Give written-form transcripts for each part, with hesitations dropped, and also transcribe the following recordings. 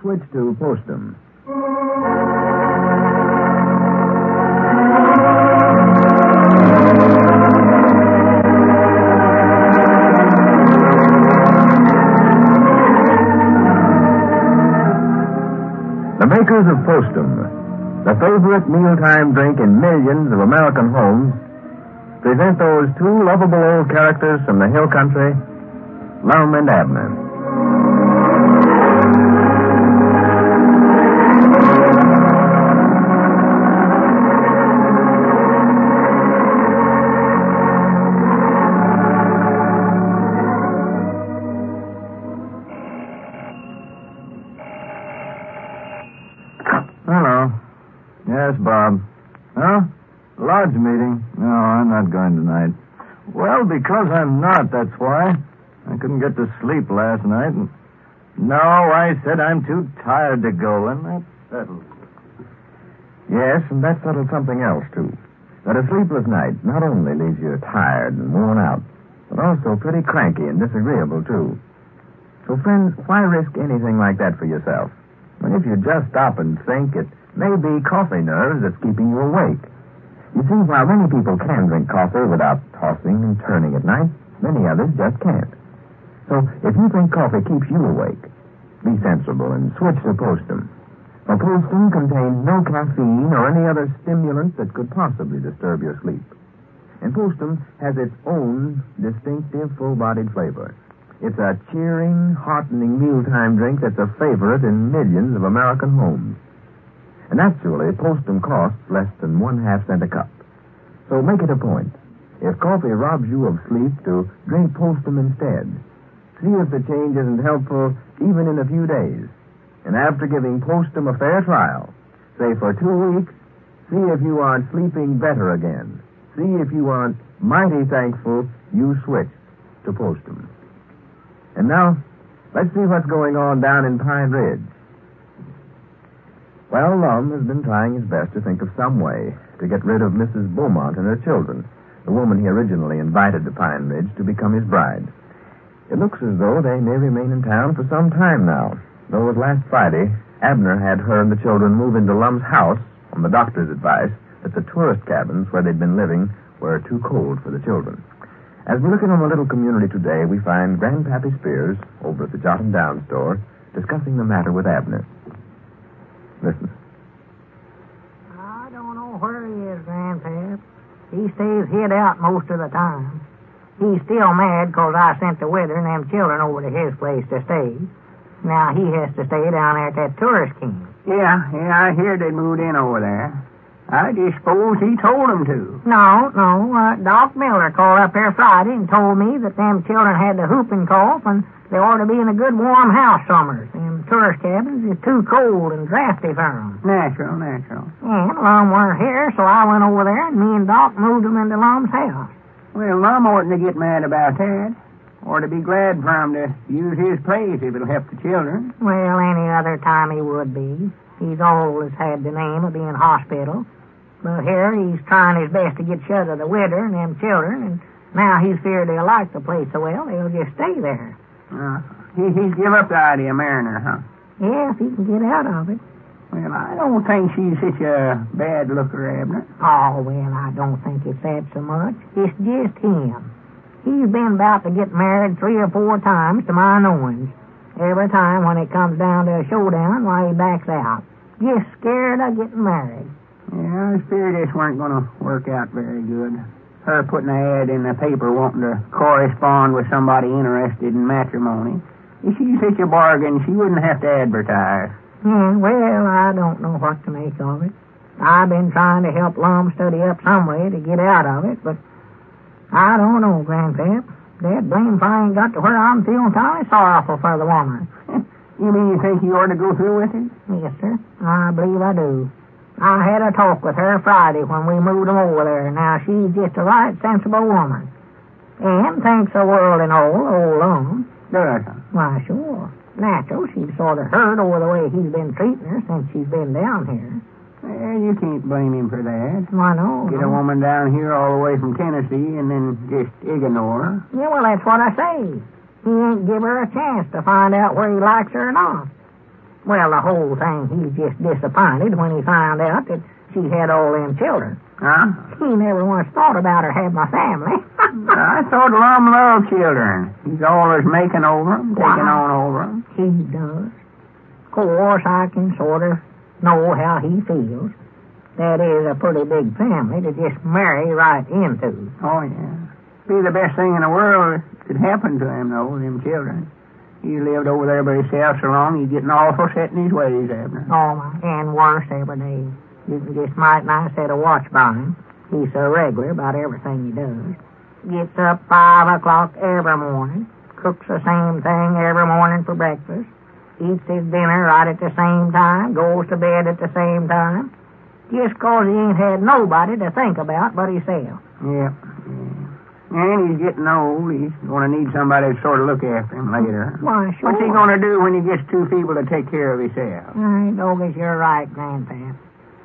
switch to Postum. The makers of Postum, the favorite mealtime drink in millions of American homes, present those two lovable old characters from the hill country, Lum and Abner. Hello. Yes, Bob. Huh? Lodge meeting? No, I'm not going tonight. Well, because I'm not, that's why. I couldn't get to sleep last night. No, I said I'm too tired to go, and that settled. Yes, and that settled something else, too. That a sleepless night not only leaves you tired and worn out, but also pretty cranky and disagreeable, too. So, friends, why risk anything like that for yourself? When if you just stop and think, it may be coffee nerves that's keeping you awake. You see, while many people can drink coffee without tossing and turning at night, many others just can't. So, if you think coffee keeps you awake, be sensible and switch to Postum. For Postum contains no caffeine or any other stimulant that could possibly disturb your sleep. And Postum has its own distinctive full-bodied flavor. It's a cheering, heartening mealtime drink that's a favorite in millions of American homes. And actually, Postum costs less than 1/2 cent a cup. So make it a point. If coffee robs you of sleep, to drink Postum instead. See if the change isn't helpful even in a few days. And after giving Postum a fair trial, say for 2 weeks, see if you aren't sleeping better again. See if you aren't mighty thankful you switched to Postum. And now, let's see what's going on down in Pine Ridge. Well, Lum has been trying his best to think of some way to get rid of Mrs. Beaumont and her children, the woman he originally invited to Pine Ridge to become his bride. It looks as though they may remain in town for some time now, though as last Friday, Abner had her and the children move into Lum's house on the doctor's advice that the tourist cabins where they'd been living were too cold for the children. As we look in on the little community today, we find Grandpappy Spears over at the Jot 'em Down store discussing the matter with Abner. Listen. I don't know where he is, Grandpap. He stays hid out most of the time. He's still mad because I sent the widow and them children over to his place to stay. Now he has to stay down there at that tourist camp. Yeah, I hear they moved in over there. I just suppose he told them to. No. Doc Miller called up here Friday and told me that them children had the whooping cough and they ought to be in a good warm house summers. Them tourist cabins is too cold and drafty for them. Natural. And Lum weren't here, so I went over there and me and Doc moved them into Lum's house. Well, Lum oughtn't to get mad about that. Or to be glad for him to use his place if it'll help the children. Well, any other time he would be. He's always had the name of being hospital. But here he's trying his best to get shut of the widow and them children, and now he's feared they'll like the place so well, they'll just stay there. He's give up the idea of marrying her, huh? Yeah, if he can get out of it. Well, I don't think she's such a bad looker, Abner. Oh, well, I don't think it's that so much. It's just him. He's been about to get married 3 or 4 times to my knowings. Every time when it comes down to a showdown, why, he backs out. Just scared of getting married. Yeah, I feared this weren't going to work out very good. Her putting an ad in the paper wanting to correspond with somebody interested in matrimony. If she's such a bargain, she wouldn't have to advertise. Yeah, well, I don't know what to make of it. I've been trying to help Lum study up some way to get out of it, but I don't know, Grandpap. That blame if I ain't got to where I'm feeling kind of sorrowful for the woman. You mean you think you ought to go through with it? Yes, sir. I believe I do. I had a talk with her Friday when we moved them over there. Now, she's just a right sensible woman. And thinks the world and all, old Lum. Does? Why, sure. Natural, she's sort of hurt over the way he's been treating her since she's been down here. Well, you can't blame him for that. Why, no. Get a woman down here all the way from Tennessee and then just ignore her. Yeah, well, that's what I say. He ain't give her a chance to find out where he likes her or not. Well, the whole thing, he's just disappointed when he found out that she had all them children. Huh? He never once thought about her having a family. I thought Lum loved children. He's always making over 'em, taking on over 'em. He does. Of course, I can sort of know how he feels. That is a pretty big family to just marry right into. Oh, yeah. Be the best thing in the world that could happen to him, though, them children. He lived over there by himself so long, he's getting awful set in his ways, Abner. Oh, my, and worse every day. You can just might not set a watch by him. He's so regular about everything he does. Gets up 5 o'clock every morning, cooks the same thing every morning for breakfast, eats his dinner right at the same time, goes to bed at the same time, just 'cause he ain't had nobody to think about but himself. Yep. Yeah. And he's getting old. He's going to need somebody to sort of look after him later. Why, sure. What's he going to do when he gets too feeble to take care of himself? Dogus, you're right, Grandpa.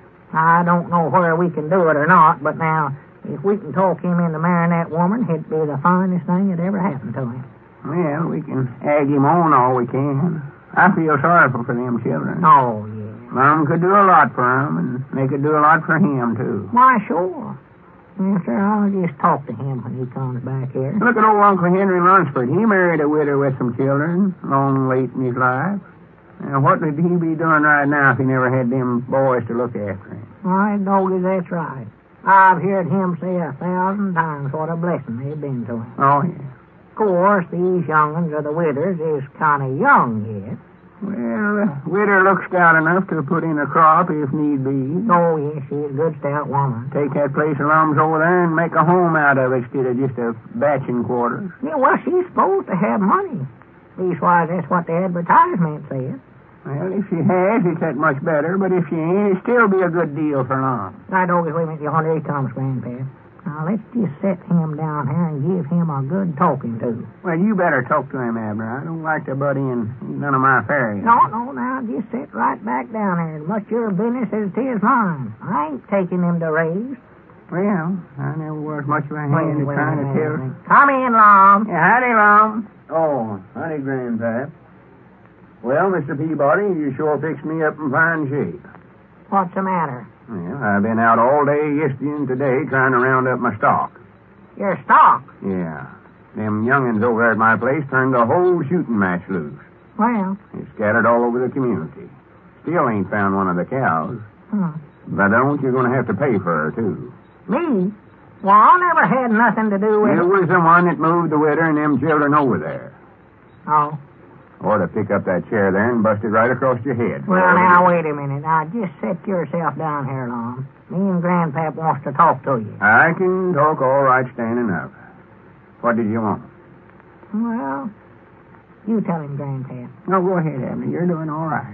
I don't know whether we can do it or not, but now, if we can talk him into marrying that woman, it'd be the finest thing that ever happened to him. Well, we can egg him on all we can. I feel sorrowful for them children. Oh, yeah. Mom could do a lot for them, and they could do a lot for him, too. Why, sure. Yes, sir, I'll just talk to him when he comes back here. Look at old Uncle Henry Lunsford. He married a widow with some children, long late in his life. Now, what would he be doing right now if he never had them boys to look after him? Why, Doggy, that's right. I've heard him say 1,000 times what a blessing they've been to him. Oh, yeah. Of course, these young'uns of the widders is kind of young yet. Well, the widow looks stout enough to put in a crop if need be. Oh, yes, she's a good stout woman. Take that place of Lum's over there and make a home out of it instead of just a batching quarters. Yeah, well, she's supposed to have money. Leastwise, that's what the advertisement says. Well, if she has, it's that much better, but if she ain't, it'll still be a good deal for Lum. Right, Doggy, wait a minute. Here he comes, Grandpa. Now, let's just set him down here and give him a good talking to. Well, you better talk to him, Abner. I don't like to butt in. Ain't none of my affair. No, now, just sit right back down there. As much your business as it is mine. I ain't taking him to raise. Well, I never was much of a hand at trying to tell. Come in, Lum. Yeah, howdy, Lum. Oh, howdy, Grandpap. Well, Mr. Peabody, you sure fixed me up in fine shape. What's the matter? Well, I've been out all day yesterday and today trying to round up my stock. Your stock? Yeah. Them young'uns over there at my place turned the whole shooting match loose. Well. It's scattered all over the community. Still ain't found one of the cows. If I don't, you're going to have to pay for her, too. Me? Well, I never had nothing to do with it. It was the one that moved the widow and them children over there. Oh. Or to pick up that chair there and bust it right across your head. Well, now, wait a minute. Now, just set yourself down here, Lum. Me and Grandpap wants to talk to you. I can talk all right standing up. What did you want? Well, you tell him, Grandpap. No, go ahead, Abner. You're doing all right.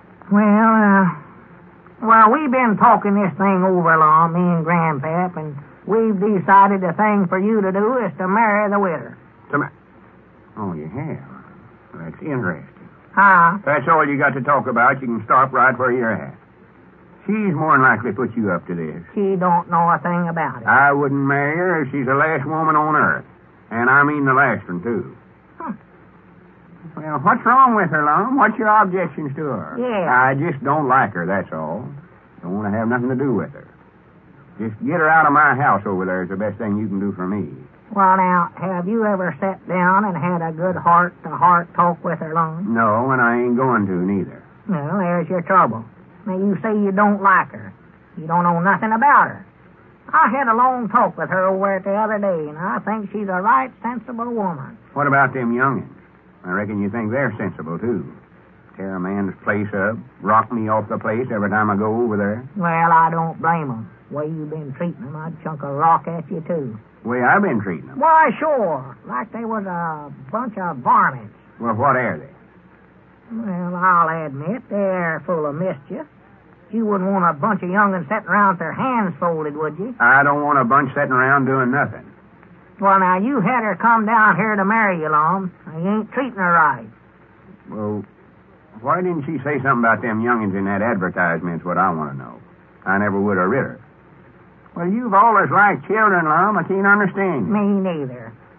Well, we've been talking this thing over, Lum, me and Grandpap, and we've decided the thing for you to do is to marry the widow. Oh, you have? Well, that's interesting. Huh? If that's all you got to talk about, you can stop right where you're at. She's more than likely put you up to this. She don't know a thing about it. I wouldn't marry her if she's the last woman on earth. And I mean the last one, too. Well, what's wrong with her, Lum? What's your objections to her? Yeah. I just don't like her, that's all. Don't want to have nothing to do with her. Just get her out of my house over there is the best thing you can do for me. Well, now, have you ever sat down and had a good heart-to-heart talk with her, Lum? No, and I ain't going to, neither. Well, there's your trouble. Now, you say you don't like her. You don't know nothing about her. I had a long talk with her over the other day, and I think she's a right sensible woman. What about them young'uns? I reckon you think they're sensible, too. Tear a man's place up, rock me off the place every time I go over there. Well, I don't blame them. The way you've been treating them, I'd chunk a rock at you, too. The way I've been treating them. Why, sure. Like they was a bunch of varmints. Well, what are they? Well, I'll admit they're full of mischief. You wouldn't want a bunch of young'uns sitting around with their hands folded, would you? I don't want a bunch sitting around doing nothing. Well, now, you had her come down here to marry you, Lum. You ain't treating her right. Well, why didn't she say something about them young'uns in that advertisement's what I want to know. I never would have read her. Well, you've always liked children, Lum. I can't understand you. Me neither.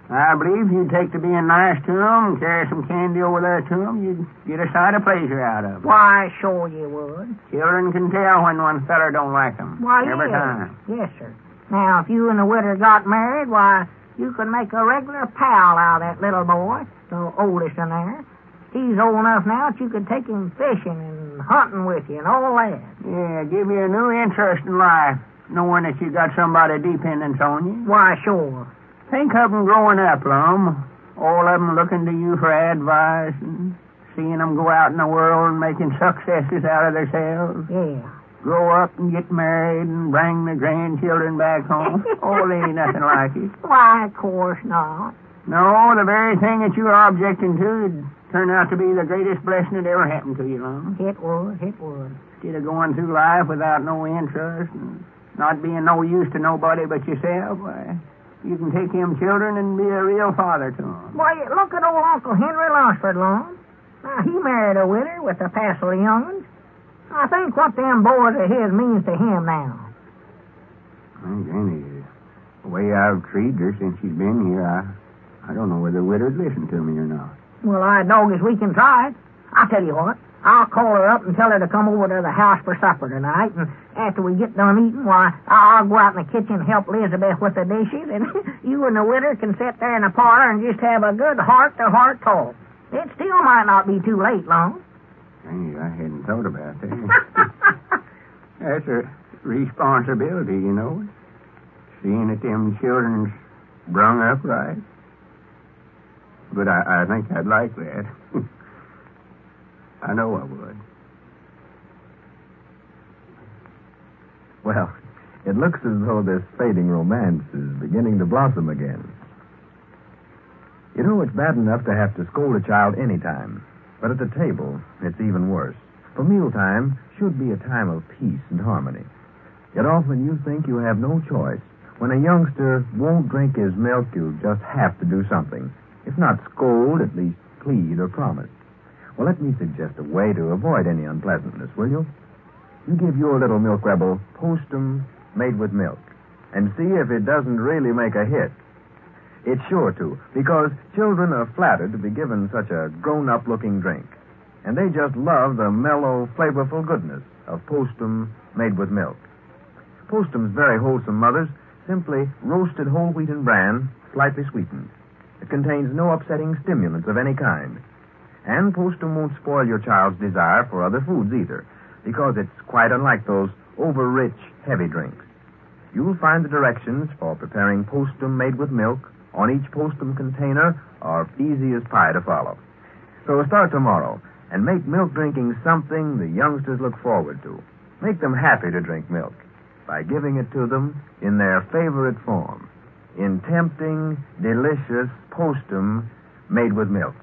I believe if you'd take to being nice to 'em, carry some candy over there to 'em, you'd get a sight of pleasure out of 'em. Why, sure you would. Children can tell when one feller don't like 'em. Why, every yes. time. Yes, sir. Now, if you and the widder got married, why, you could make a regular pal out of that little boy, the oldest in there. He's old enough now that you could take him fishing and hunting with you and all that. Yeah, give you a new interest in life, knowing that you got somebody dependence on you. Why, sure. Think of 'em growing up, Lum. All of 'em looking to you for advice and seeing 'em go out in the world and making successes out of themselves. Yeah. Grow up and get married and bring the grandchildren back home. Oh, there ain't nothing like it. Why, of course not. No, the very thing that you are objecting to would turn out to be the greatest blessing that ever happened to you, Lum. It would. Instead of going through life without no interest and not being no use to nobody but yourself, why, you can take them children and be a real father to them. Why, look at old Uncle Henry Lunsford, Lum. Now, he married a widder with a passel of young'uns. I think what them boys of his means to him now. Granny, the way I've treated her since she's been here, I don't know whether the widder'd listen to me or not. Well, I dog as we can try it. I'll tell you what. I'll call her up and tell her to come over to the house for supper tonight, and after we get done eating, why, I'll go out in the kitchen and help Elizabeth with the dishes, and you and the widder can sit there in the parlor and just have a good heart-to-heart talk. It still might not be too late, Lum. Granny, I hadn't thought about that. That's a responsibility, you know. Seeing that them children's brung up right. But I think I'd like that. I know I would. Well, it looks as though this fading romance is beginning to blossom again. You know, it's bad enough to have to scold a child any time, but at the table, it's even worse. For mealtime should be a time of peace and harmony. Yet often you think you have no choice. When a youngster won't drink his milk, you just have to do something. If not scold, at least plead or promise. Well, let me suggest a way to avoid any unpleasantness, will you? You give your little milk rebel Postum made with milk, and see if it doesn't really make a hit. It's sure to, because children are flattered to be given such a grown-up-looking drink, and they just love the mellow, flavorful goodness of Postum made with milk. Postum's very wholesome, mothers, simply roasted whole wheat and bran, slightly sweetened. It contains no upsetting stimulants of any kind. And Postum won't spoil your child's desire for other foods either, because it's quite unlike those over-rich, heavy drinks. You'll find the directions for preparing Postum made with milk on each Postum container are easy as pie to follow. So start tomorrow and make milk drinking something the youngsters look forward to. Make them happy to drink milk by giving it to them in their favorite form, in tempting, delicious Postum made with milk.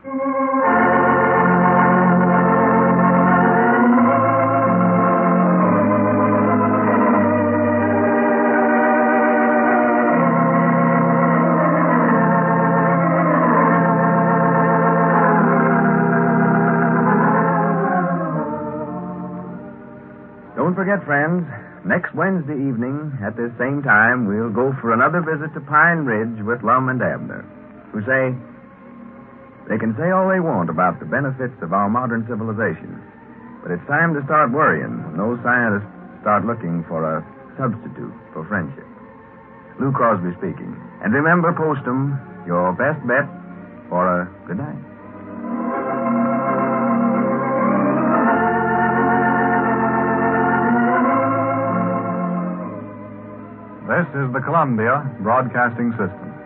Don't forget, friends, next Wednesday evening at this same time, we'll go for another visit to Pine Ridge with Lum and Abner, who say they can say all they want about the benefits of our modern civilization, but it's time to start worrying when those scientists start looking for a substitute for friendship. Lou Crosby speaking. And remember, Postum, your best bet for a good night. This is the Columbia Broadcasting System.